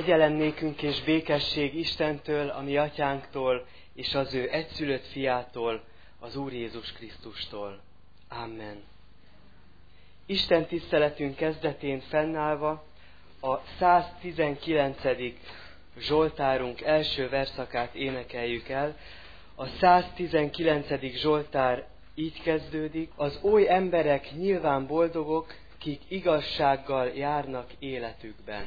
Kegyelem nékünk és békesség Istentől, a mi atyánktól, és az ő egyszülött fiától, az Úr Jézus Krisztustól. Amen. Isten tiszteletünk kezdetén fennállva a 119. Zsoltárunk első verszakát énekeljük el. A 119. Zsoltár így kezdődik: az oly emberek nyilván boldogok, kik igazsággal járnak életükben.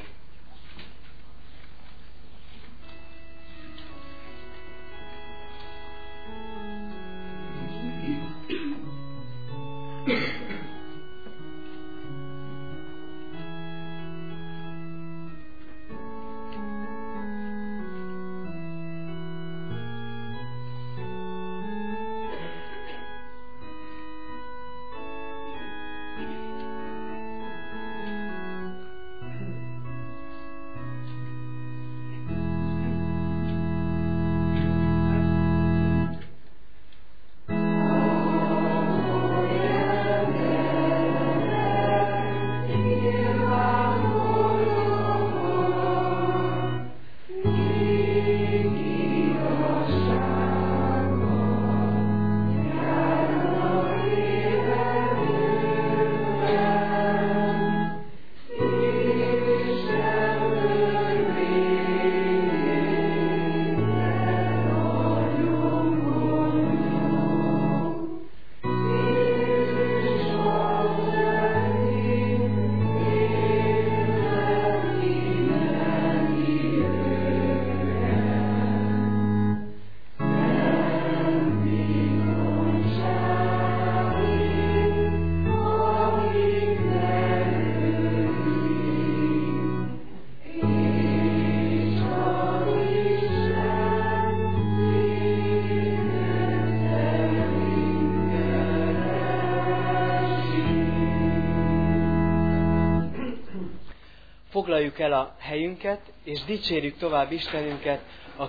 Foglaljuk el a helyünket, és dicsérjük tovább Istenünket a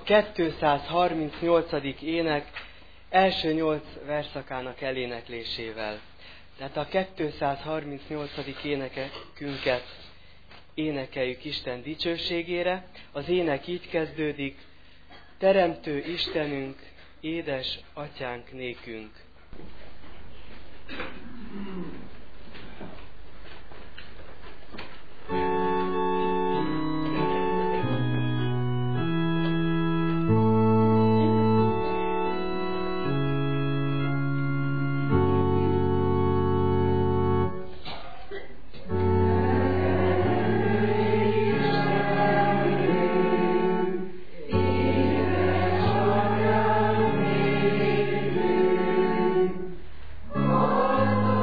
238. ének első 8 verszakának eléneklésével. Tehát a 238. énekünket énekeljük Isten dicsőségére. Az ének így kezdődik: Teremtő Istenünk, édes atyánk nékünk. Oh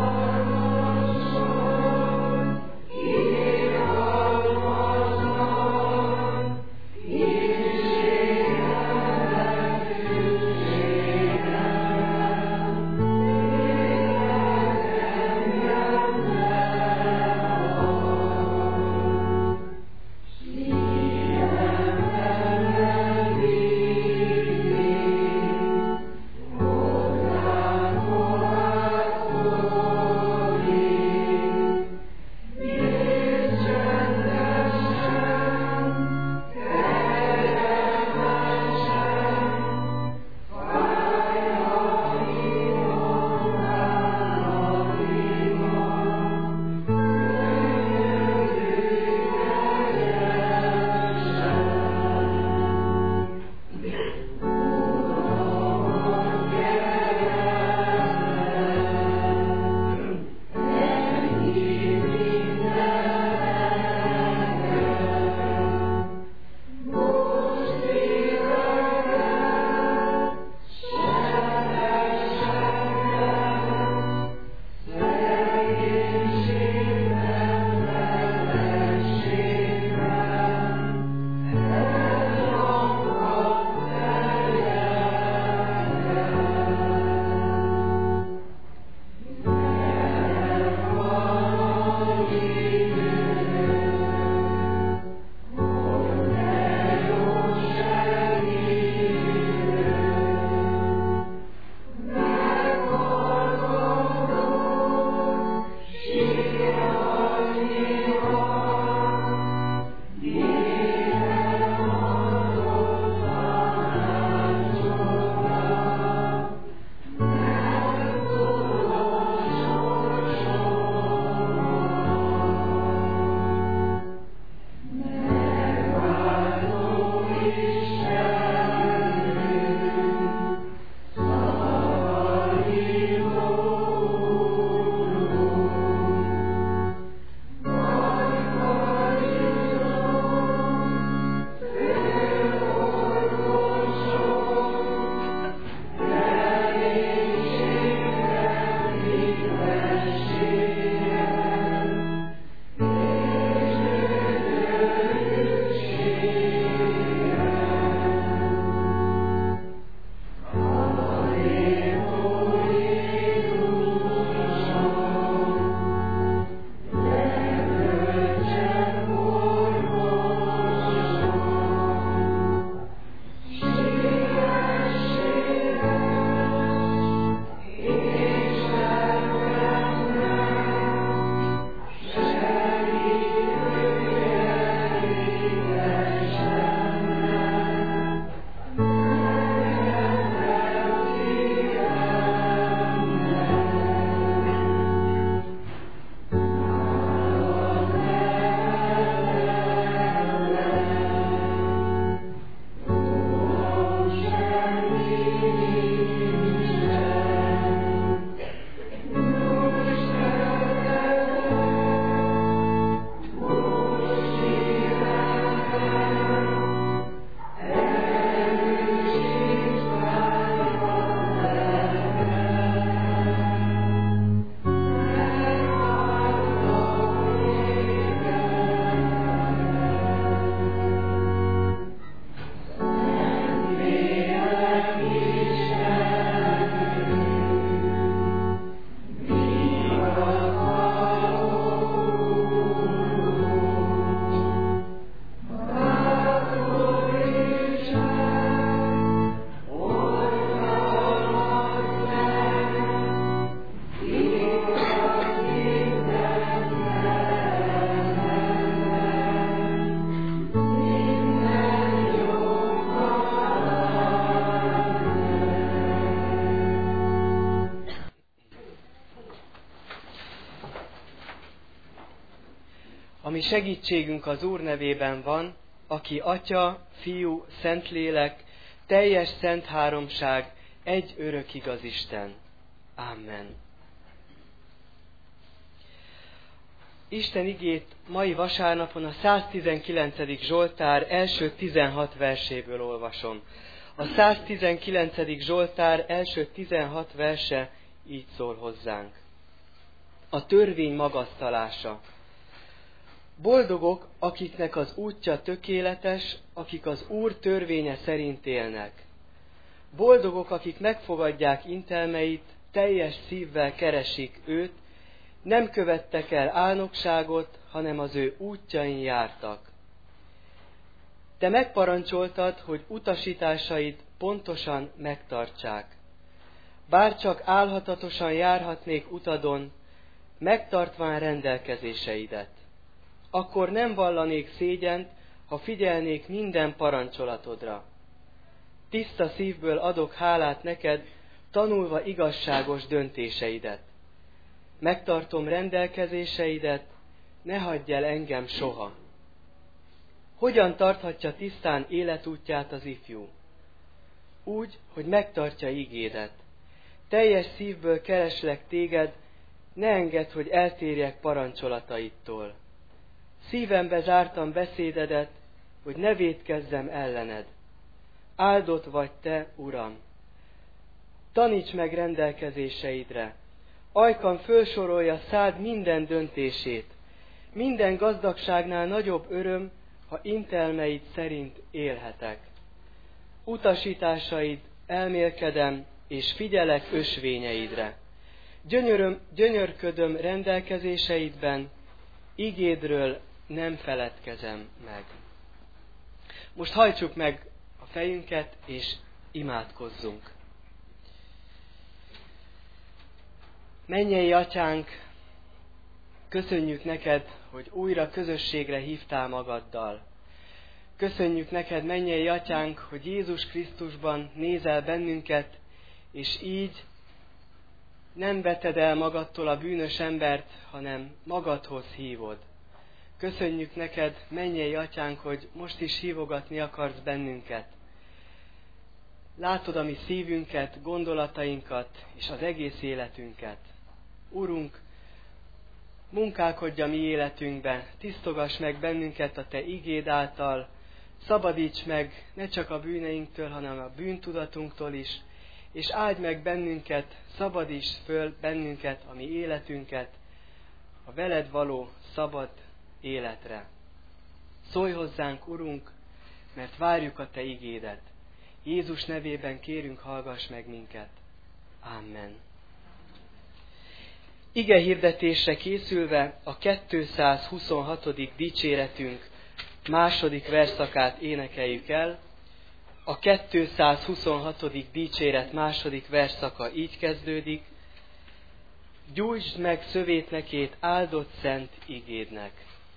ami segítségünk az Úr nevében van, aki Atya, Fiú, Szentlélek, teljes szent háromság, egy örök igaz Isten. Amen. Isten igét mai vasárnapon a 119. Zsoltár első 16 verséből olvasom. A 119. Zsoltár első 16 verse így szól hozzánk. A törvény magasztalása. Boldogok, akiknek az útja tökéletes, akik az Úr törvénye szerint élnek. Boldogok, akik megfogadják intelmeit, teljes szívvel keresik őt, nem követtek el álnokságot, hanem az ő útjain jártak. Te megparancsoltad, hogy utasításaid pontosan megtartsák. Bár csak álhatatosan járhatnék utadon, megtartván rendelkezéseidet. Akkor nem vallanék szégyent, ha figyelnék minden parancsolatodra. Tiszta szívből adok hálát neked, tanulva igazságos döntéseidet. Megtartom rendelkezéseidet, ne hagyj el engem soha. Hogyan tarthatja tisztán életútját az ifjú? Úgy, hogy megtartja ígédet. Teljes szívből kereslek téged, ne engedd, hogy eltérjek parancsolataidtól. Szívembe zártam beszédedet, hogy ne vétkezzem ellened. Áldott vagy te, Uram! Taníts meg rendelkezéseidre. Ajkam fölsorolja szád minden döntését. Minden gazdagságnál nagyobb öröm, ha intelmeid szerint élhetek. Utasításaid elmélkedem, és figyelek ösvényeidre. Gyönyörködöm rendelkezéseidben, igédről nem feledkezem meg. Most hajtsuk meg a fejünket, és imádkozzunk. Mennyei Atyánk, köszönjük neked, hogy újra közösségre hívtál magaddal. Köszönjük neked, mennyei Atyánk, hogy Jézus Krisztusban nézel bennünket, és így nem veted el magadtól a bűnös embert, hanem magadhoz hívod. Köszönjük neked, mennyei Atyánk, hogy most is hívogatni akarsz bennünket. Látod a mi szívünket, gondolatainkat és az egész életünket. Urunk, munkálkodj a mi életünkbe, tisztogass meg bennünket a te igéd által, szabadíts meg ne csak a bűneinktől, hanem a bűntudatunktól is, és áldj meg bennünket, szabadíts föl bennünket, a mi életünket, a veled való szabad életre. Szólj hozzánk, Urunk, mert várjuk a te igédet. Jézus nevében kérünk, hallgass meg minket. Amen. Ige hirdetésre készülve a 226. dicséretünk második versszakát énekeljük el. A 226. dicséret második versszaka így kezdődik. Gyújtsd meg szövétnekét áldott szent igédnek.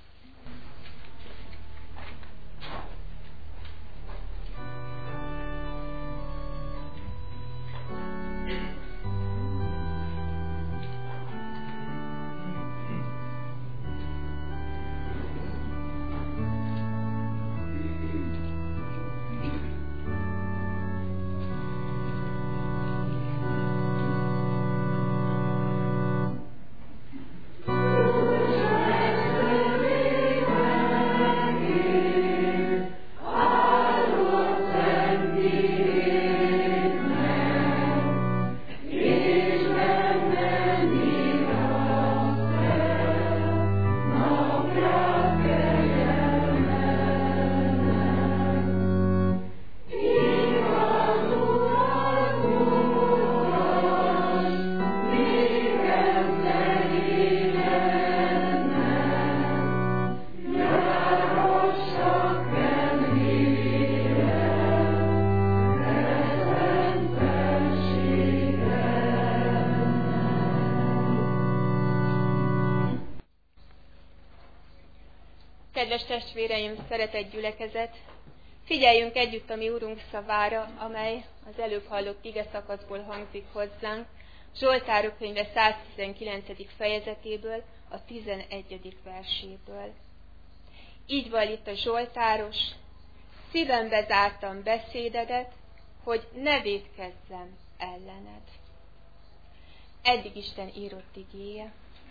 Kedves testvéreim, szeretett gyülekezet! Figyeljünk együtt a mi Úrunk szavára, amely az előbb hallott igeszakaszból hangzik hozzánk, Zsoltárok könyve 119. fejezetéből, a 11. verséből. így van itt a Zsoltáros, szívembe zártam beszédedet, hogy ne vétkezzem ellened. Eddig Isten írott igéje.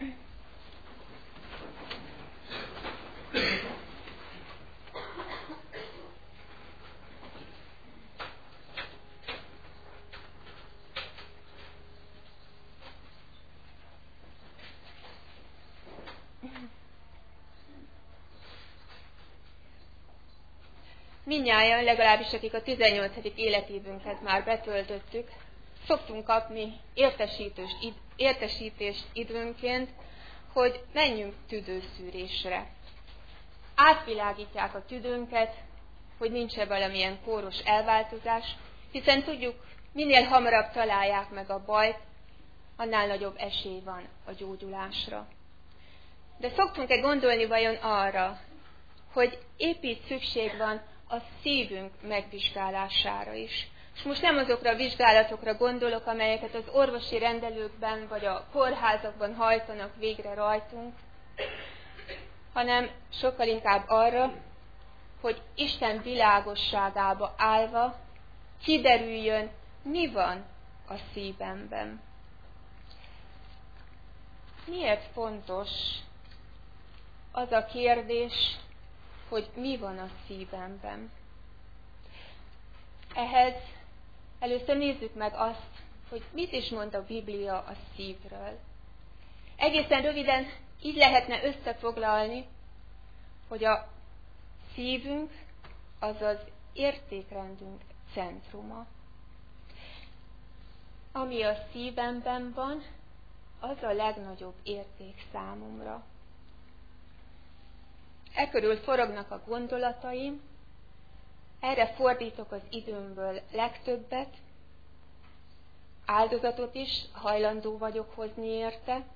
Mindnyájan, legalábbis akik a 18. életévünket már betöltöttük, szoktunk kapni értesítést időnként, hogy menjünk tüdőszűrésre. Átvilágítják a tüdőnket, hogy nincs-e valamilyen kóros elváltozás, hiszen tudjuk, minél hamarabb találják meg a bajt, annál nagyobb esély van a gyógyulásra. De szoktunk-e gondolni vajon arra, hogy épp így szükség van a szívünk megvizsgálására is. És most nem azokra a vizsgálatokra gondolok, amelyeket az orvosi rendelőkben vagy a kórházakban hajtanak végre rajtunk, hanem sokkal inkább arra, hogy Isten világosságába állva kiderüljön, mi van a szívemben. Miért fontos az a kérdés, hogy mi van a szívemben? Ehhez először nézzük meg azt, hogy mit is mond a Biblia a szívről. Egészen röviden így lehetne összefoglalni, hogy a szívünk az az értékrendünk centruma. Ami a szívemben van, az a legnagyobb érték számomra. E körül forognak a gondolataim, erre fordítok az időmből legtöbbet, áldozatot is hajlandó vagyok hozni érte.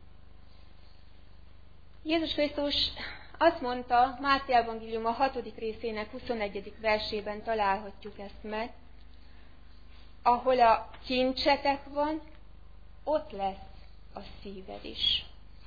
Jézus Krisztus azt mondta, Máté evangélium a 6. részének 21. versében találhatjuk ezt meg, ahol a kincsetek van, ott lesz a szíved is.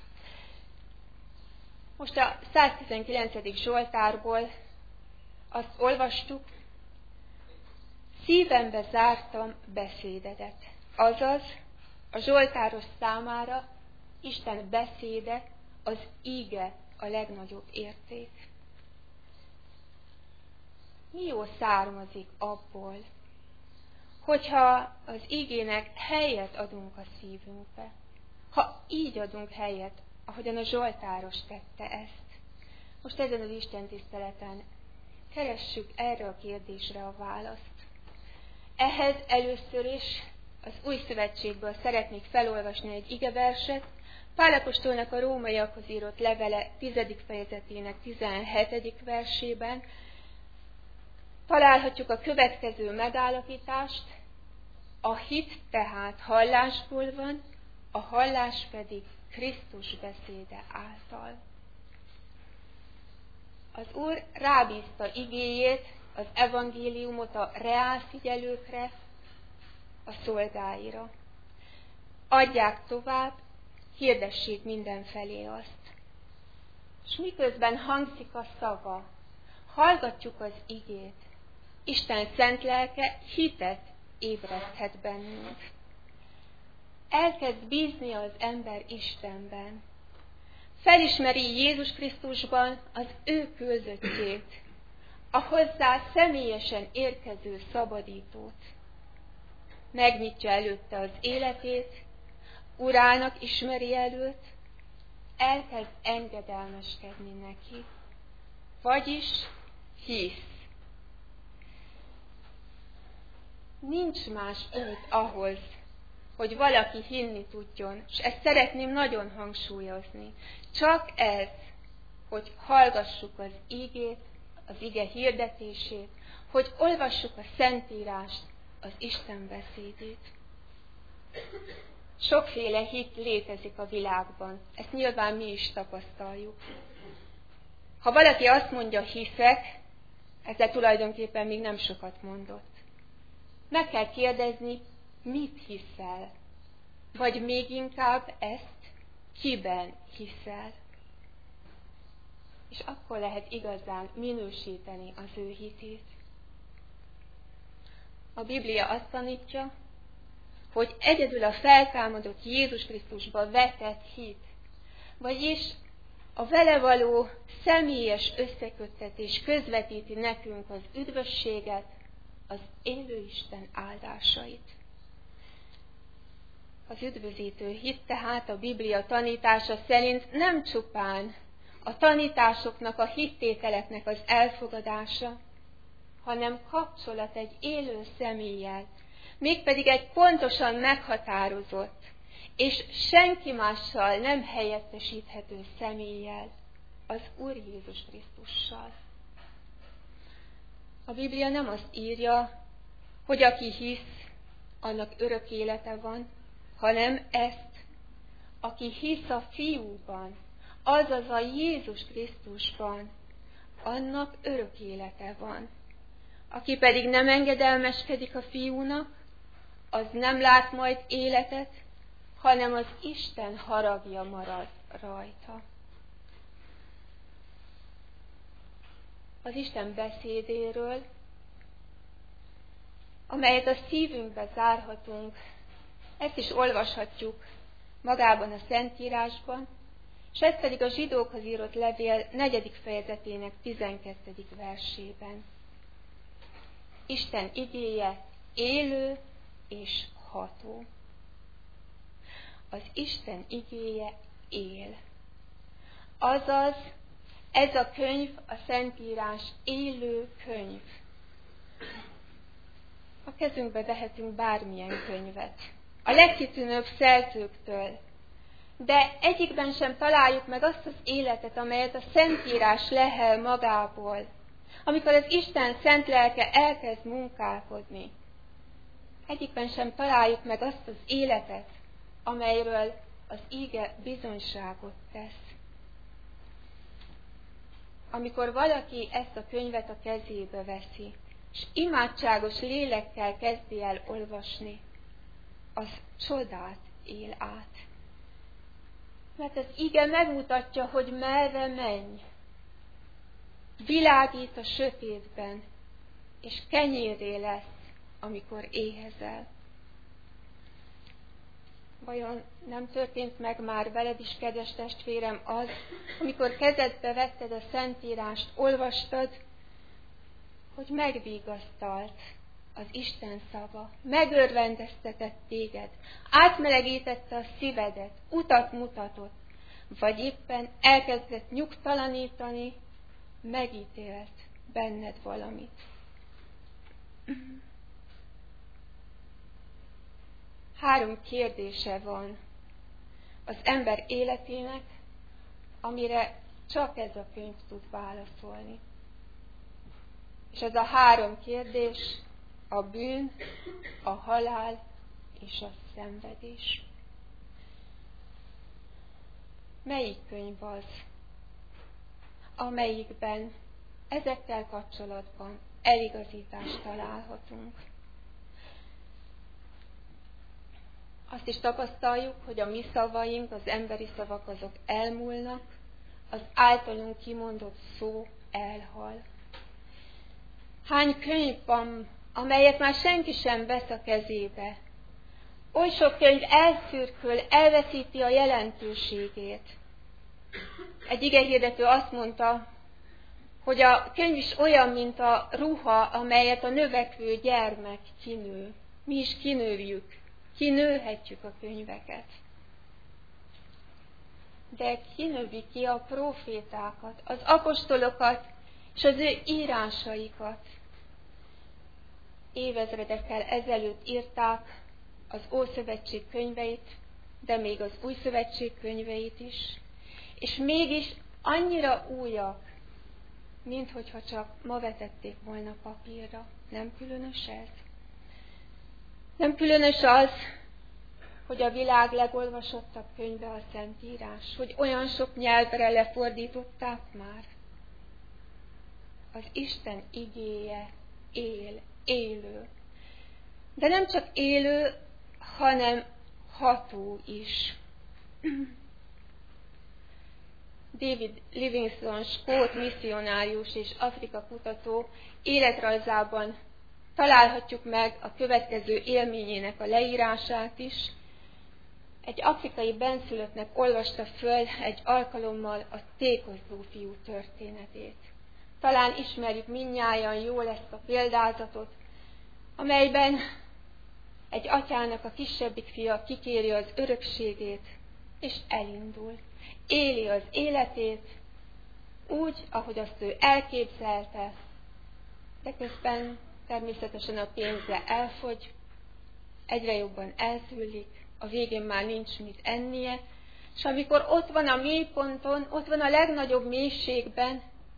Most a 119. Zsoltárból azt olvastuk, szívembe zártam beszédedet. Azaz, a zsoltáros számára Isten beszéde, az íge a legnagyobb érték. Mi jó származik abból, hogyha az ígének helyet adunk a szívünkbe, ha így adunk helyet, ahogyan a zsoltáros tette ezt. Most ezen az Isten tiszteleten keressük erre a kérdésre a választ. Ehhez először is az Új Szövetségből szeretnék felolvasni egy igeverset, Pál apostolnak a rómaiakhoz írott levele 10. fejezetének 17. versében. Találhatjuk a következő megállapítást, a hit tehát hallásból van, a hallás pedig Krisztus beszéde által. Az Úr rábízta igéjét, az evangéliumot a reálfigyelőkre, a szolgáira. Adják tovább, hirdessék mindenfelé azt. És miközben hangzik a szava, hallgatjuk az igét, Isten szent lelke hitet ébreszthet bennünk. Elkezd bízni az ember Istenben. Felismeri Jézus Krisztusban az ő küldöttjét, a hozzá személyesen érkező szabadítót. Megnyitja előtte az életét, Urának ismeri előtt, elkezd engedelmeskedni neki. Vagyis hisz. Nincs más út ahhoz, hogy valaki hinni tudjon, és ezt szeretném nagyon hangsúlyozni. Csak ez, hogy hallgassuk az ígét, az ige hirdetését, hogy olvassuk a Szentírást, az Isten beszédét. Sokféle hit létezik a világban, ezt nyilván mi is tapasztaljuk. Ha valaki azt mondja, hiszek, ezzel tulajdonképpen még nem sokat mondott. Meg kell kérdezni, mit hiszel? Vagy még inkább ezt, kiben hiszel? és akkor lehet igazán minősíteni az ő hitét. A Biblia azt tanítja, hogy egyedül a feltámadott Jézus Krisztusba vetett hit, vagyis a vele való személyes összeköttetés közvetíti nekünk az üdvösséget, az élő Isten áldásait. Az üdvözítő hit tehát a Biblia tanítása szerint nem csupán a tanításoknak, a hittételeknek az elfogadása, hanem kapcsolat egy élő személlyel, mégpedig egy pontosan meghatározott és senki mással nem helyettesíthető személlyel, az Úr Jézus Krisztussal. A Biblia nem azt írja, hogy aki hisz, annak örök élete van, hanem ezt, aki hisz a Fiúban, azaz a Jézus Krisztusban, annak örök élete van. Aki pedig nem engedelmeskedik a Fiúnak, az nem lát majd életet, hanem az Isten haragja marad rajta. Az Isten beszédéről, amelyet a szívünkbe zárhatunk, ezt is olvashatjuk magában a Szentírásban, és ez pedig a zsidókhoz írott levél 4. fejezetének 12. versében. Isten igéje élő és ható. Az Isten igéje él. Azaz, ez a könyv, a Szentírás élő könyv. A kezünkbe vehetünk bármilyen könyvet, a legkitűnőbb szerzőktől, de egyikben sem találjuk meg azt az életet, amelyet a Szentírás lehel magából, amikor az Isten szent lelke elkezd munkálkodni. Egyikben sem találjuk meg azt az életet, amelyről az íge bizonyságot tesz. Amikor valaki ezt a könyvet a kezébe veszi, és imádságos lélekkel kezdi el olvasni, az csodát él át. Mert az ige megmutatja, hogy merre menj. Világít a sötétben, és kenyérré lesz, amikor éhezel. Vajon nem történt meg már veled is, kedves testvérem, az, amikor kezedbe vetted a Szentírást, olvastad, hogy megvigasztalt az Isten szava, megörvendeztetett téged, átmelegítette a szívedet, utat mutatott, vagy éppen elkezdett nyugtalanítani, megítélt benned valamit. Három kérdése van az ember életének, amire csak ez a könyv tud válaszolni. És ez a három kérdés a bűn, a halál és a szenvedés. Melyik könyv az, amelyikben ezekkel kapcsolatban eligazítást találhatunk? Azt is tapasztaljuk, hogy a mi szavaink, az emberi szavak, azok elmúlnak, az általunk kimondott szó elhal. Hány könyv van, amelyet már senki sem vesz a kezébe? Oly sok könyv elszürkül, elveszíti a jelentőségét. Egy igehirdető azt mondta, hogy a könyv is olyan, mint a ruha, amelyet a növekvő gyermek kinő. Mi is kinőjük, kinőhetjük a könyveket. De kinövi ki a prófétákat, az apostolokat és az ő írásaikat. Évezredekkel ezelőtt írták az Ószövetség könyveit, de még az Új Szövetség könyveit is, és mégis annyira újak, minthogyha csak ma vetették volna papírra. Nem különös ez? Nem különös az, hogy a világ legolvasottabb könyve a Szentírás, hogy olyan sok nyelvre lefordították már. Az Isten igéje él, élő. De nem csak élő, hanem ható is. David Livingstone, skót misszionárius és Afrika kutató életrajzában találhatjuk meg a következő élményének a leírását is. Egy afrikai benszülöttnek olvasta föl egy alkalommal a tékozló fiú történetét. Talán ismerjük mindnyájan jól ezt a példázatot, amelyben egy atyának a kisebbik fia kikéri az örökségét, és elindul. Éli az életét úgy, ahogy azt ő elképzelte, de közben természetesen a pénze elfogy, egyre jobban elszűlik, a végén már nincs mit ennie, és amikor ott van a mélyponton, ott van a legnagyobb mélységben,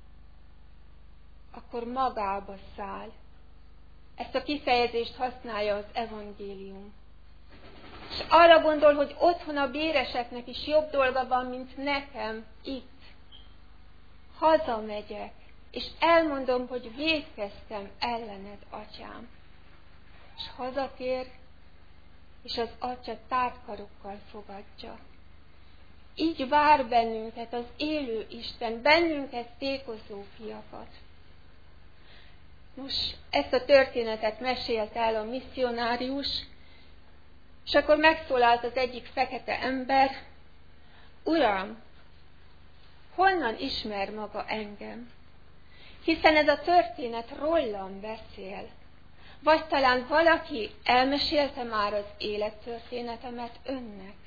akkor magába száll. Ezt a kifejezést használja az evangélium. És arra gondol, hogy otthon a béreseknek is jobb dolga van, mint nekem itt. Hazamegyek, és elmondom, hogy vétkeztem ellened, atyám. És hazatér, és az atya tártkarokkal fogadja. Így vár bennünket az élő Isten, bennünket tékozó fiakat. Most ezt a történetet mesélt el a misszionárius, és akkor megszólalt az egyik fekete ember: Uram, honnan ismer maga engem? Hiszen ez a történet rólam beszél. Vagy talán valaki elmesélte már az élettörténetemet önnek.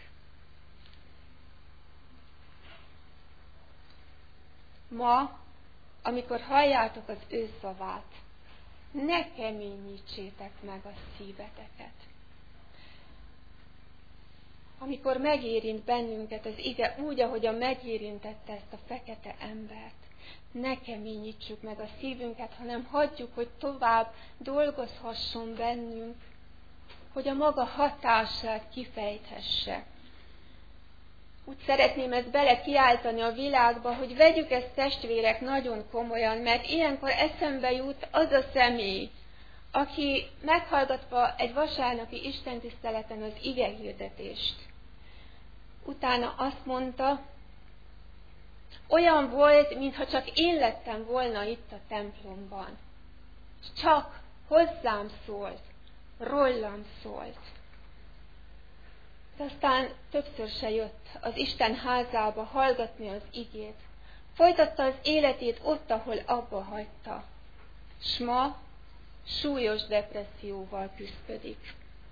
Ma, amikor halljátok az ő szavát, ne keményítsétek meg a szíveteket. Amikor megérint bennünket az ige úgy, ahogyan megérintette ezt a fekete embert, ne keményítsük meg a szívünket, hanem hagyjuk, hogy tovább dolgozhasson bennünk, hogy a maga hatását kifejthesse. Úgy szeretném ezt bele kiáltani a világba, hogy vegyük ezt, testvérek, nagyon komolyan, mert ilyenkor eszembe jut az a személy, aki meghallgatva egy vasárnapi istentiszteleten az igehirdetést, utána azt mondta, olyan volt, mintha csak én lettem volna itt a templomban. Csak hozzám szólt, rólam szólt. De aztán többször se jött az Isten házába hallgatni az igét. Folytatta az életét ott, ahol abba hagyta. S ma súlyos depresszióval küszködik.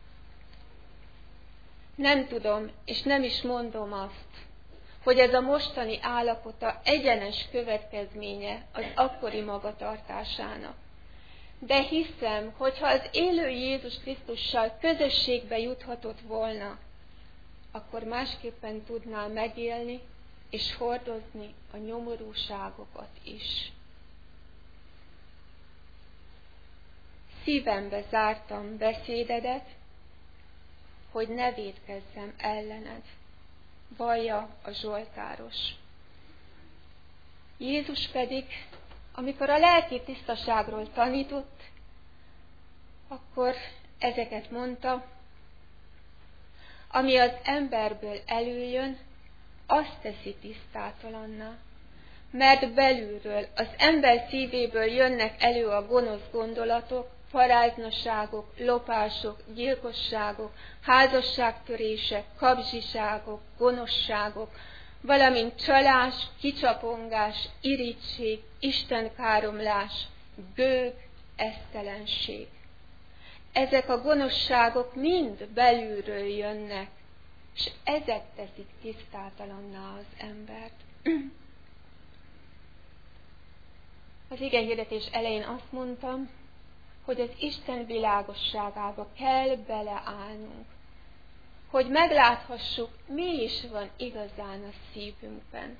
Nem tudom, és nem is mondom azt, hogy ez a mostani állapota egyenes következménye az akkori magatartásának. De hiszem, hogyha az élő Jézus Krisztussal közösségbe juthatott volna, akkor másképpen tudná megélni és hordozni a nyomorúságokat is. Szívembe zártam beszédedet, hogy ne vétkezzem ellened, vallja a zsoltáros. Jézus pedig, amikor a lelki tisztaságról tanított, akkor ezeket mondta: ami az emberből előjön, azt teszi tisztátalanná, mert belülről, az ember szívéből jönnek elő a gonosz gondolatok, paráznaságok, lopások, gyilkosságok, házasságtörések, kapzsiságok, gonoszságok, valamint csalás, kicsapongás, irigység, istenkáromlás, gőg, esztelenség. Ezek a gonoszságok mind belülről jönnek, és ezek teszik tisztátalanná az embert. Az igehirdetés elején azt mondtam, hogy az Isten világosságába kell beleállnunk, hogy megláthassuk, mi is van igazán a szívünkben.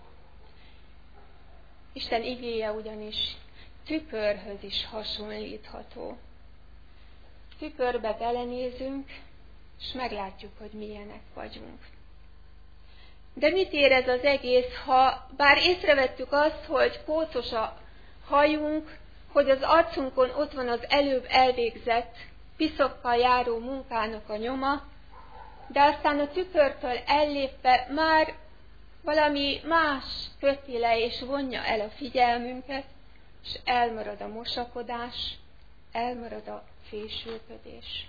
Isten igéje ugyanis tükörhöz is hasonlítható. Tükörbe belenézünk, és meglátjuk, hogy milyenek vagyunk. De mit ér ez az egész, ha bár észrevettük azt, hogy kócos a hajunk, hogy az arcunkon ott van az előbb elvégzett, piszokkal járó munkának a nyoma, de aztán a tükörtől ellépve már valami más köti le és vonja el a figyelmünket, és elmarad a mosakodás, elmarad a fésülködés.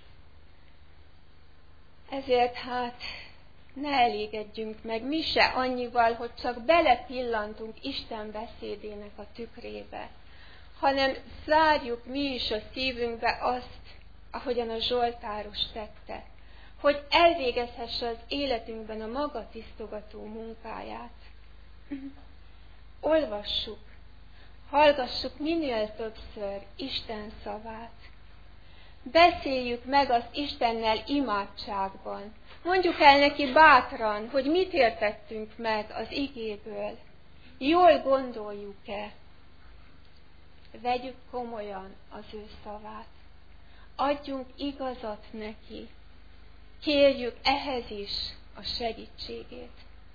Ezért hát ne elégedjünk meg mi se annyival, hogy csak belepillantunk Isten beszédének a tükrébe, hanem zárjuk mi is a szívünkbe azt, ahogyan a Zsoltáros tette, hogy elvégezhesse az életünkben a maga tisztogató munkáját. Olvassuk, hallgassuk minél többször Isten szavát. Beszéljük meg azt Istennel imádságban. Mondjuk el neki bátran, hogy mit értettünk meg az igéből. Jól gondoljuk-e? Vegyük komolyan az ő szavát. Adjunk igazat neki. Kérjük ehhez is a segítségét.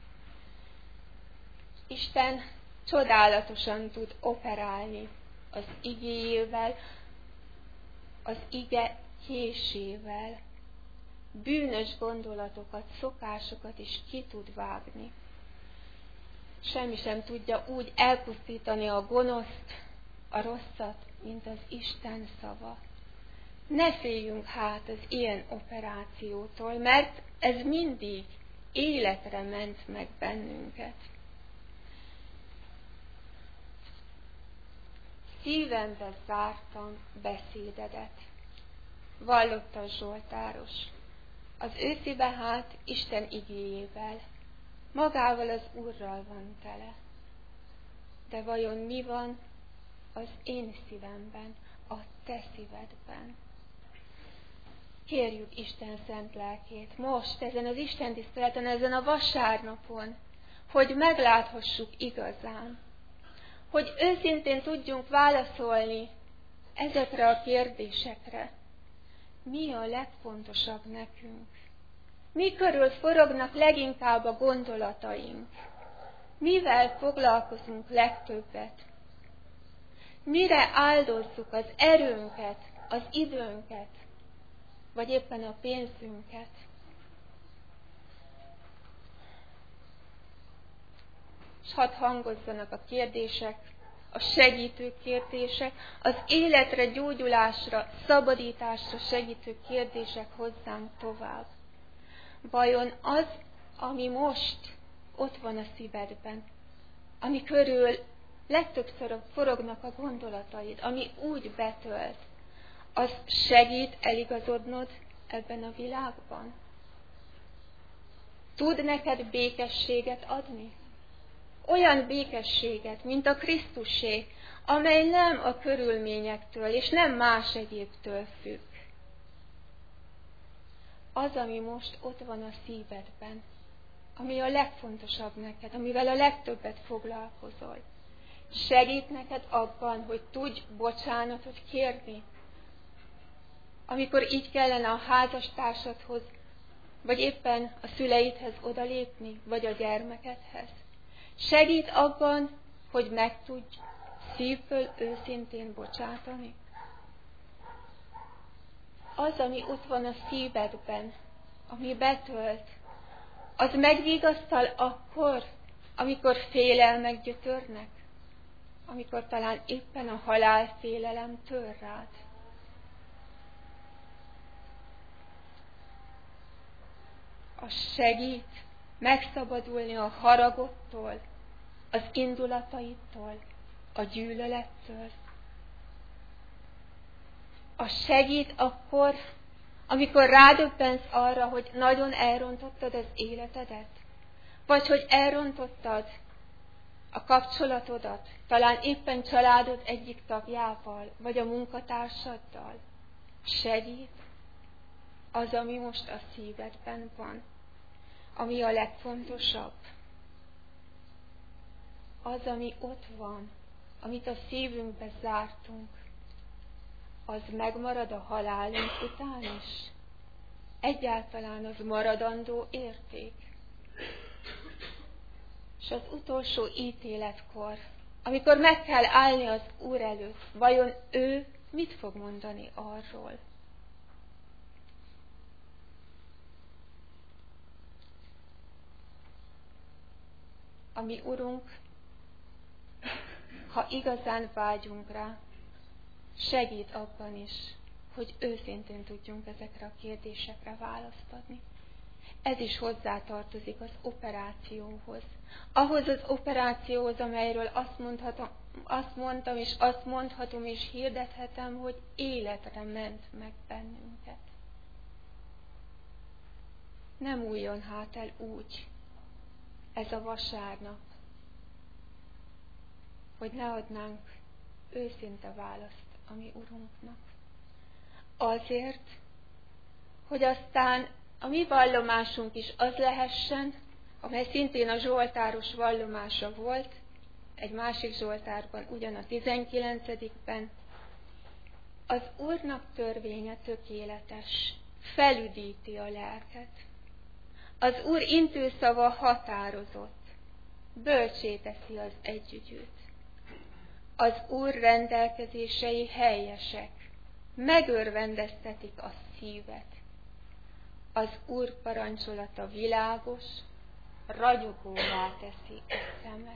Isten csodálatosan tud operálni az igéjével, az ige késével. Bűnös gondolatokat, szokásokat is ki tud vágni. Semmi sem tudja úgy elpusztítani a gonoszt, a rosszat, mint az Isten szava. Ne féljünk hát az ilyen operációtól, mert ez mindig életre ment meg bennünket. Szívembe zártam beszédedet, vallotta a Zsoltáros. Az ő szíve hát Isten igéjével, magával az Úrral van tele. De vajon mi van az én szívemben, a te szívedben? Kérjük Isten szent lelkét most, ezen az Isten tiszteleten, ezen a vasárnapon, hogy megláthassuk igazán, hogy őszintén tudjunk válaszolni ezekre a kérdésekre. Mi a legfontosabb nekünk? Mi körül forognak leginkább a gondolataink? Mivel foglalkozunk legtöbbet? Mire áldozzuk az erőnket, az időnket, vagy éppen a pénzünket? És hadd hangozzanak a kérdések, a segítő kérdések, az életre, gyógyulásra, szabadításra segítő kérdések hozzánk tovább. Vajon az, ami most ott van a szívedben, ami körül legtöbbször forognak a gondolataid, ami úgy betölt, az segít eligazodnod ebben a világban? Tud neked békességet adni? Olyan békességet, mint a Krisztusé, amely nem a körülményektől és nem más egyébtől függ. Az, ami most ott van a szívedben, ami a legfontosabb neked, amivel a legtöbbet foglalkozol, segít neked abban, hogy tudj bocsánatot kérni, amikor így kellene a házastársadhoz, vagy éppen a szüleidhez odalépni, vagy a gyermekedhez. Segít abban, hogy meg tudj szívből őszintén bocsátani. Az, ami ott van a szívedben, ami betölt, az megvigasztal akkor, amikor félelmek gyötörnek, amikor talán éppen a halálfélelem tör rád. Az segít megszabadulni a haragottól, az indulataitól, a gyűlölettől. Az segít akkor, amikor rádöbbensz arra, hogy nagyon elrontottad az életedet, vagy hogy elrontottad a kapcsolatodat, talán éppen családod egyik tagjával, vagy a munkatársaddal. Segít az, ami most a szívedben van, ami a legfontosabb. Az, ami ott van, amit a szívünkbe zártunk, az megmarad a halálunk után is? Egyáltalán az maradandó érték? És az utolsó ítéletkor, amikor meg kell állni az Úr előtt, vajon ő mit fog mondani arról? ami Urunk, ha igazán vágyunk rá, segít abban is, hogy őszintén tudjunk ezekre a kérdésekre választ adni. Ez is hozzátartozik az operációhoz. Ahhoz az operációhoz, amelyről azt mondtam, és azt mondhatom, és hirdethetem, hogy életre ment meg bennünket. Nem újjon hát el úgy ez a vasárnap, hogy ne adnánk őszinte választ a mi Urunknak. Azért, hogy aztán a mi vallomásunk is az lehessen, amely szintén a zsoltáros vallomása volt, egy másik zsoltárban, ugyan a 19-ben, az Úrnak törvénye tökéletes, felüdíti a lelket. Az Úr intőszava határozott, bölcsé teszi az együgyűt. Az Úr rendelkezései helyesek, megörvendeztetik a szívet. Az Úr parancsolata világos, ragyogóvá teszi a szemet.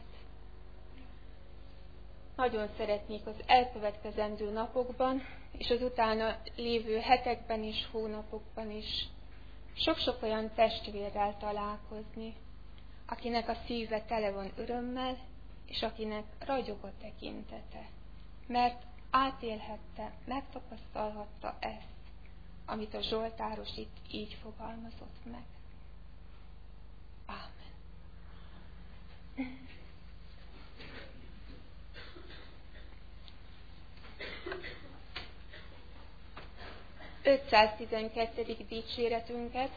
Nagyon szeretnék az elkövetkezendő napokban, és az utána lévő hetekben és hónapokban is sok-sok olyan testvérrel találkozni, akinek a szíve tele van örömmel, és akinek ragyog a tekintete, mert átélhette, megtapasztalhatta ezt, amit a zsoltáros itt így fogalmazott meg. Ámen. 512. dicséretünket,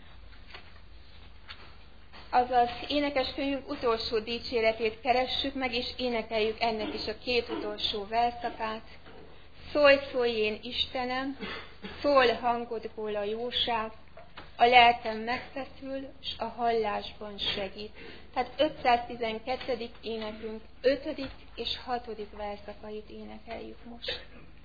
azaz énekeskönyvünk utolsó dicséretét keressük meg, és énekeljük ennek is a két utolsó verszakát. Szólj, szólj én Istenem, szól hangodból a jóság, a lelkem megfeszül, s a hallásban segít. Tehát 512. énekünk 5. és 6. verszakait énekeljük most.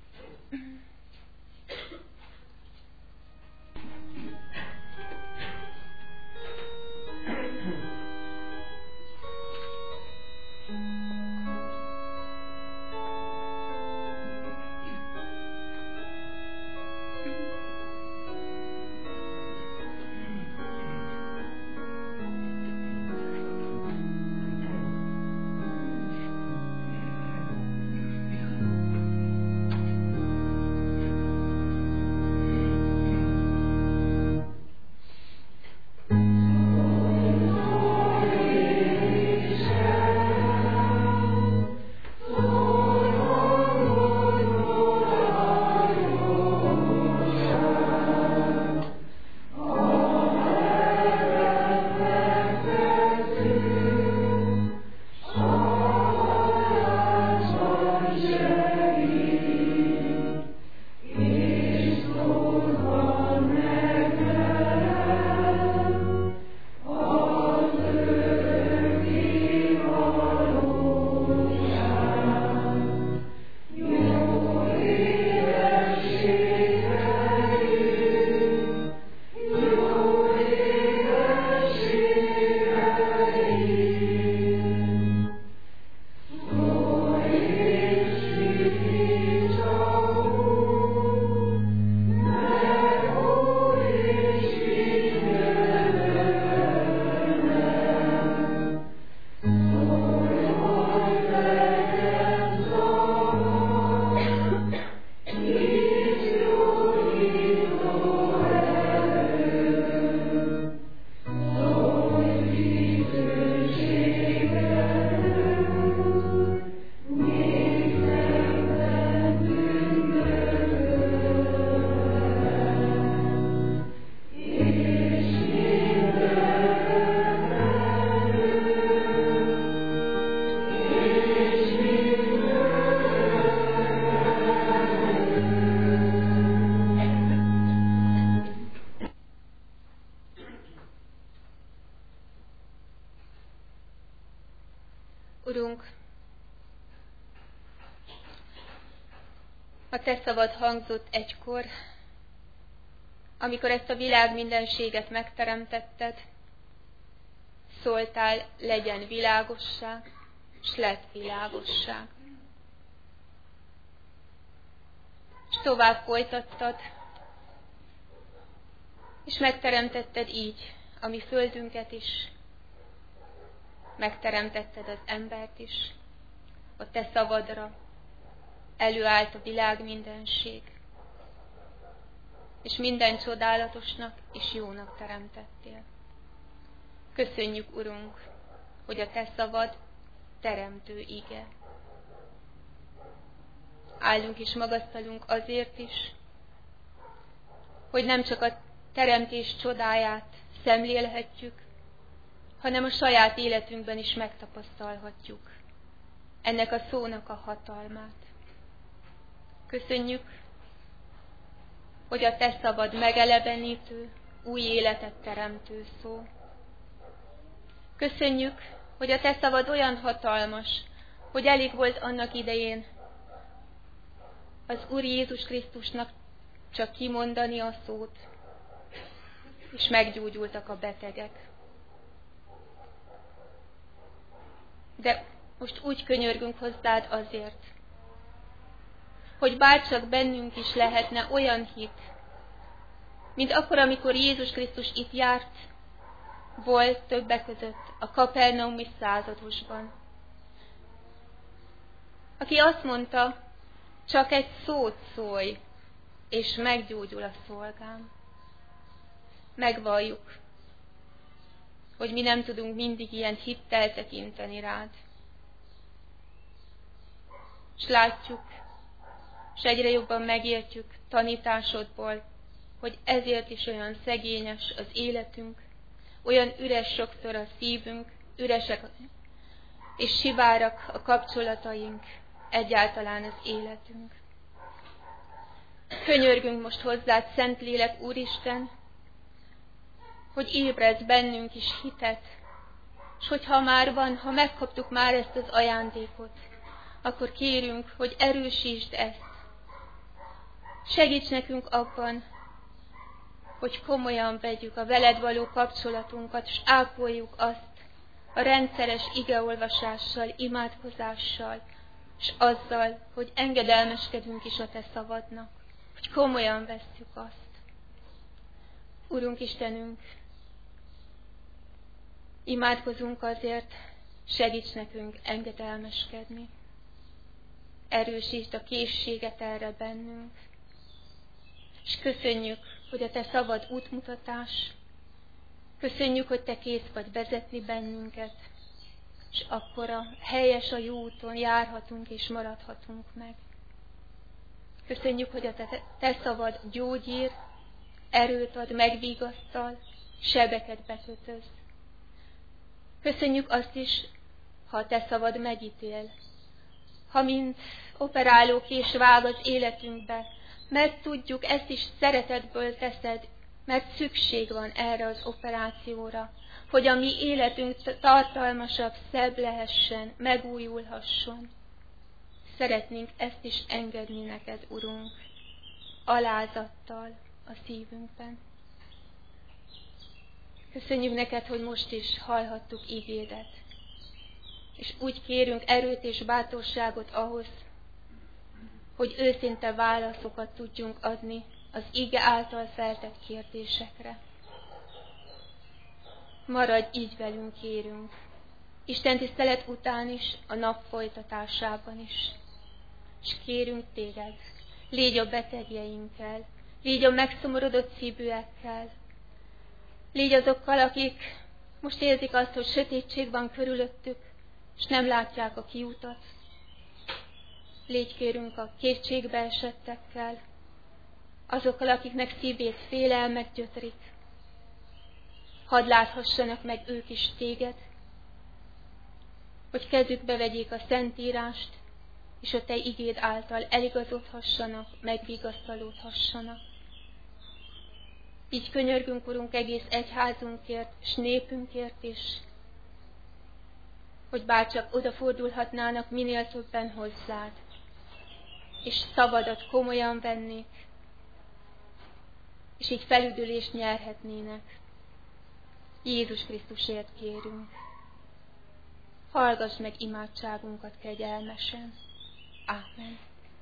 Urunk, a Te szavad hangzott egykor, amikor ezt a világ mindenséget megteremtetted. szóltál, legyen világosság, s lett világosság. És tovább folytattad, és megteremtetted így a mi földünket is, megteremtetted az embert is, a te szavadra előállt a világ mindenség, és minden csodálatosnak és jónak teremtettél. Köszönjük, Urunk, hogy a te szavad teremtő ige. Állunk és magasztalunk azért is, hogy nem csak a teremtés csodáját szemlélhetjük, hanem a saját életünkben is megtapasztalhatjuk ennek a szónak a hatalmát. Köszönjük, hogy a te szavad megelevenítő, új életet teremtő szó. Köszönjük, hogy a te szavad olyan hatalmas, hogy elég volt annak idején az Úr Jézus Krisztusnak csak kimondani a szót, és meggyógyultak a betegek. De most úgy könyörgünk hozzád azért, hogy bárcsak bennünk is lehetne olyan hit, mint akkor, amikor Jézus Krisztus itt járt, volt többek között a kapernaumi századosban, aki azt mondta, csak egy szót szólj, és meggyógyul a szolgám. Megvalljuk, hogy mi nem tudunk mindig ilyen hittel tekinteni rád. És látjuk, és egyre jobban megértjük tanításodból, hogy ezért is olyan szegényes az életünk, olyan üres sokszor a szívünk, üresek és sivárak a kapcsolataink, egyáltalán az életünk. Könyörgünk most hozzád, Szentlélek Úristen, hogy ébredj bennünk is hitet, és hogyha már van, ha megkaptuk már ezt az ajándékot, akkor kérünk, hogy erősítsd ezt. Segíts nekünk abban, hogy komolyan vegyük a veled való kapcsolatunkat, és ápoljuk azt a rendszeres igeolvasással, imádkozással, és azzal, hogy engedelmeskedünk is a te szavadnak, hogy komolyan vesszük azt. Urunk Istenünk, imádkozunk azért, segíts nekünk engedelmeskedni. Erősítsd a készséget erre bennünk. És köszönjük, hogy a te szavad útmutatás. Köszönjük, hogy te kész vagy vezetni bennünket, és akkor a helyes, a jó úton járhatunk és maradhatunk meg. Köszönjük, hogy a te szavad gyógyír, erőt ad, megvigasztal, sebeket bekötöz. Köszönjük azt is, ha a te szavad megítél, ha mint operálókés vág az életünkbe, mert tudjuk, ezt is szeretetből teszed, mert szükség van erre az operációra, hogy a mi életünk tartalmasabb, szebb lehessen, megújulhasson. Szeretnénk ezt is engedni neked, Urunk, alázattal a szívünkben. Köszönjük neked, hogy most is hallhattuk ígédet, és úgy kérünk erőt és bátorságot ahhoz, hogy őszinte válaszokat tudjunk adni az ige által feltett kérdésekre. Maradj így velünk, kérünk, Isten tisztelet után is, a nap folytatásában is. És kérünk téged, légy a betegjeinkkel, légy a megszomorodott szívűekkel, légy azokkal, akik most érzik azt, hogy sötétség van körülöttük, és nem látják a kiutat. Légy kérünk a kétségbe esettekkel, azokkal, akiknek szívét félelmek gyötrik. Hadd láthassanak meg ők is téged, hogy kezükbe vegyék a Szentírást, és a te igéd által eligazodhassanak, megvigasztalódhassanak. Így könyörgünk, Urunk, egész egyházunkért, és népünkért is, hogy bárcsak odafordulhatnának minél többen hozzád, és szavadat komolyan vennék, és így felüdülést nyerhetnének. Jézus Krisztusért kérünk. Hallgass meg imádságunkat kegyelmesen. Ámen.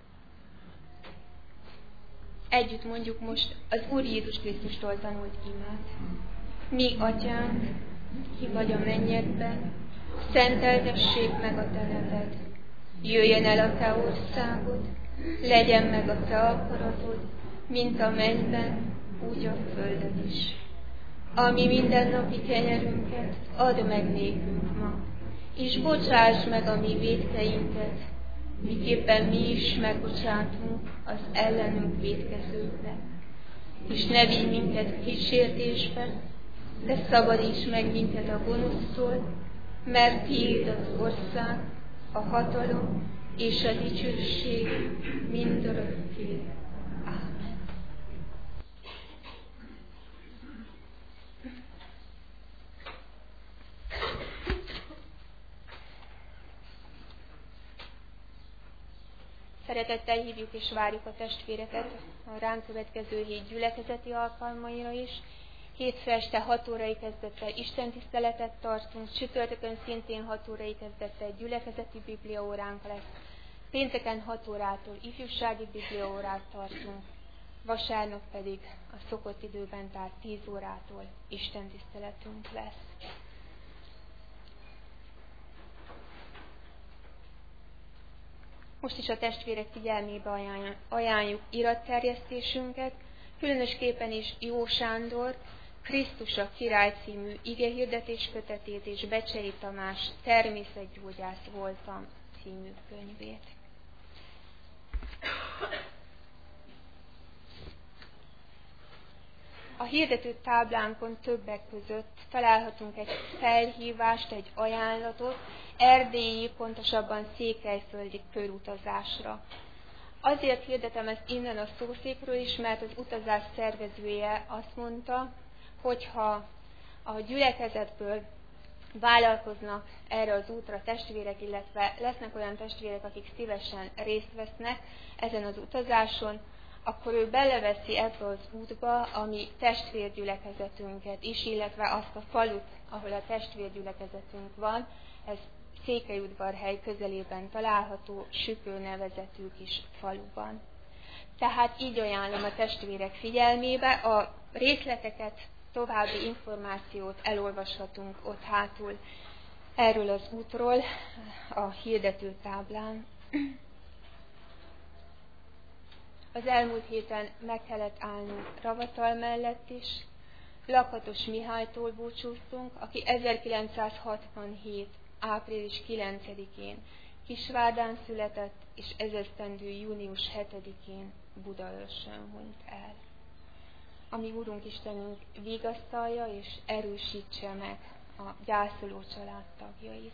Együtt mondjuk most az Úr Jézus Krisztustól tanult imát. Mi, Atyánk, ki vagy a mennyekben, szenteltessék meg a te neved. Jöjjön el a te országod, legyen meg a te akaratod, mint a mennyben, úgy a földön is. Ami mindennapi kenyerünket add meg nékünk ma, és bocsáss meg a mi vétkeinket, miképpen mi is megbocsátunk az ellenünk vétkezőknek. És ne vigy minket kísértésbe, de szabadíts meg minket a gonosztól, mert tiéd az ország, a hatalom és a dicsőség mindörökké. Ámen. Szeretettel hívjuk és várjuk a testvéreket a ránk következő hét gyülekezeti alkalmaira is. Hétfő este 6 órai kezdettel istentiszteletet tartunk, csütörtökön szintén 6 órai kezdettel gyülekezeti bibliaóránk lesz, pénteken 6 órától ifjúsági bibliaórát tartunk, vasárnap pedig a szokott időben, tehát 10 órától istentiszteletünk lesz. Most is a testvérek figyelmébe ajánljuk iratterjesztésünket, különösképpen is Jó Sándor, Krisztus a király című igehirdetés-kötetét és Becsei Tamás Természetgyógyász voltam című könyvét. A hirdető táblánkon többek között találhatunk egy felhívást, egy ajánlatot erdélyi, pontosabban székelyföldi körutazásra. Azért hirdetem ezt innen a szószékről is, mert az utazás szervezője azt mondta, hogyha a gyülekezetből vállalkoznak erre az útra testvérek, illetve lesznek olyan testvérek, akik szívesen részt vesznek ezen az utazáson, akkor ő beleveszi ebbe az útba a mi testvérgyülekezetünket is, illetve azt a falut, ahol a testvérgyülekezetünk van, ez Székelyudvarhely közelében található, Süpő nevezetű kis faluban. Tehát így ajánlom a testvérek figyelmébe, a részleteket, további információt elolvashatunk ott hátul erről az útról a hirdetőtáblán. Az elmúlt héten meg kellett állnunk Ravatal mellett is. Lakatos Mihálytól búcsúztunk, aki 1967. április 9-én Kisvárdán született, és ezesztendő június 7-én Budaörsön hunyt el. Ami Úrunk Istenünk vigasztalja és erősítse meg a gyászoló család tagjait.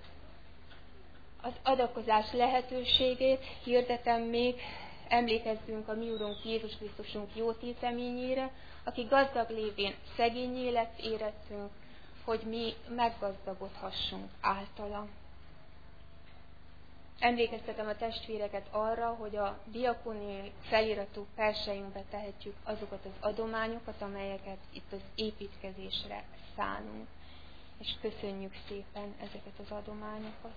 Az adakozás lehetőségét hirdetem még, emlékezzünk a mi Úrunk Jézus Krisztusunk jó téteményére, aki gazdag lévén szegényé lett érettünk, hogy mi meggazdagodhassunk általa. Emlékeztetem a testvéreket arra, hogy a diakóniai feliratú perseinkbe tehetjük azokat az adományokat, amelyeket itt az építkezésre szánunk. És köszönjük szépen ezeket az adományokat.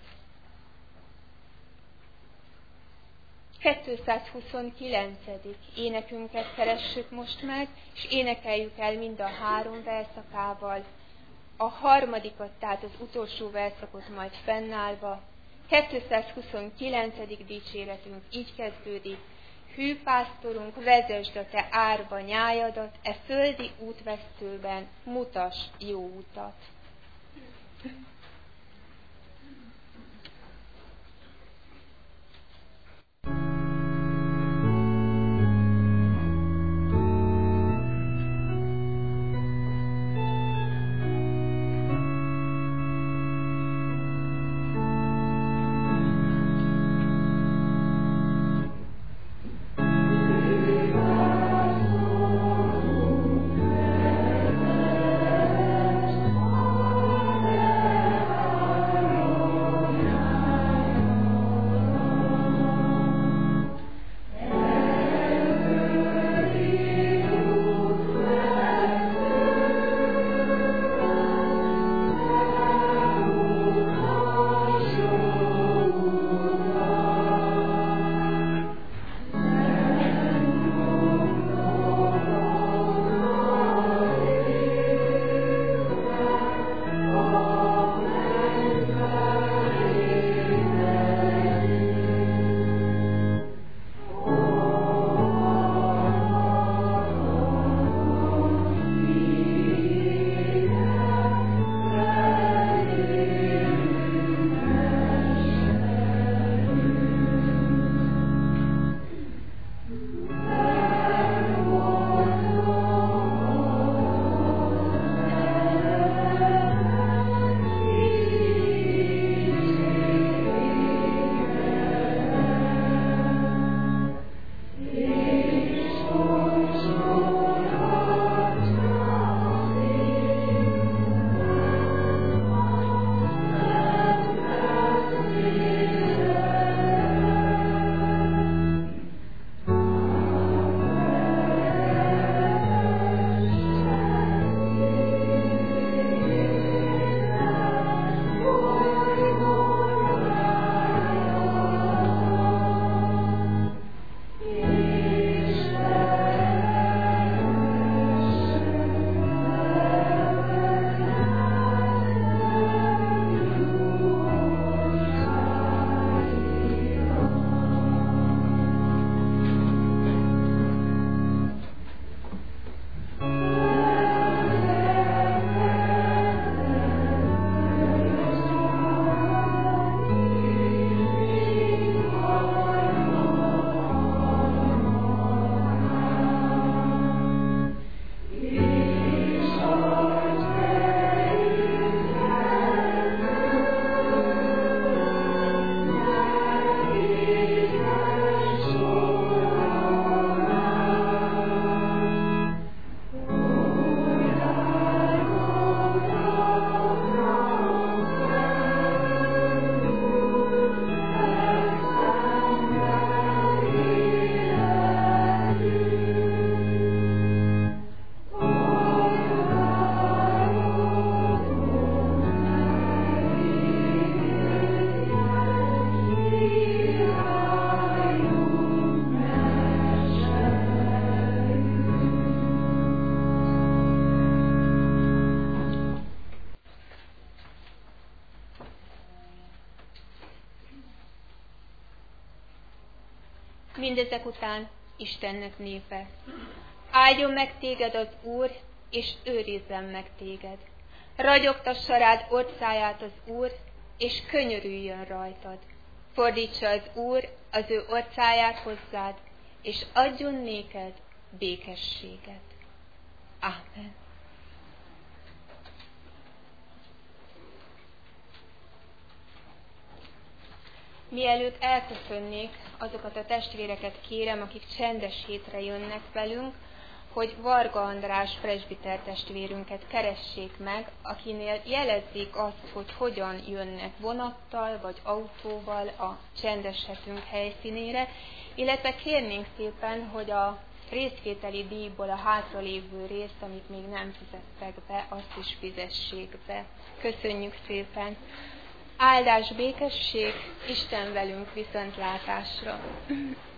229. énekünket keressük most meg, és énekeljük el mind a 3 verszakával. A harmadikat, tehát az utolsó verszakot majd fennállva. 229. dicséretünk így kezdődik. Hű pásztorunk, vezesd a te árva nyájadat, e földi útvesztőben mutass jó utat. Amen. mindezek után Istennek népe. Áldjon meg téged az Úr, és őrizzen meg téged. Ragyogtassa rád orcáját az Úr, és könyörüljön rajtad. Fordítsa az Úr az ő orcáját hozzád, és adjon néked békességet. Ámen. Mielőtt elköszönnék, azokat a testvéreket kérem, akik csendes hétre jönnek velünk, hogy Varga András presbiter testvérünket keressék meg, akinél jelezzék azt, hogy hogyan jönnek vonattal vagy autóval a csendes hetünk helyszínére, illetve kérnénk szépen, hogy a részvételi díjból a hátralévő részt, amit még nem fizettek be, azt is fizessék be. Köszönjük szépen! Áldás, békesség, Isten velünk, viszontlátásra!